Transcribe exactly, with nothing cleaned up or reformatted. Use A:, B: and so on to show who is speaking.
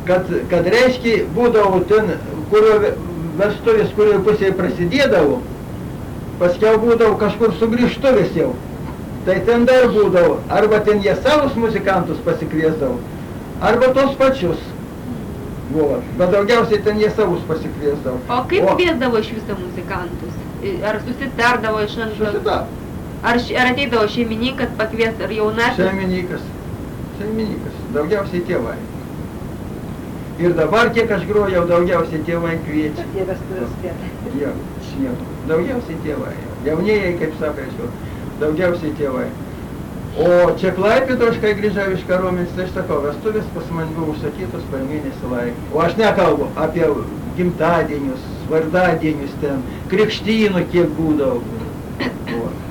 A: kad, kad reiškia būdavo ten, kurio vestuvės, kurio pusėje prasidėdavo, paskiau būdavo kažkur sugrįžtuvės jau. Tai ten dar būdavo, arba ten jie savus muzikantus pasikviesdavo, arba tos pačius. Buvo. Bet daugiausiai ten jie savus pasikviesdavo.
B: O kaip o... kviesdavo iš viso muzikantus? Ar susitardavo iš anksto?
A: Susitar.
B: Ar, ar ateidavo šeimininkas pakviesti, ar jaunasis?
A: Šeimininkas. Šeimininkas. Daugiausiai tėvai. Ir dabar, kiek aš grojau, daugiausiai tėvai kviečia.
C: Tėvas turi spėti.
A: Jo, šnieko. Daugiausiai tėvai. Jaunėjai, kaip sakai, daugiausiai tėvai. O čia Klaipėdoj, kai grįžau iš kariuomenės, tai aš sakau, vestuvės pas man buvo užsakytos per mėnesį laiką. O aš nekalbu apie gimtadienius, vardadienius ten, krikštynų kiek būdavo. O,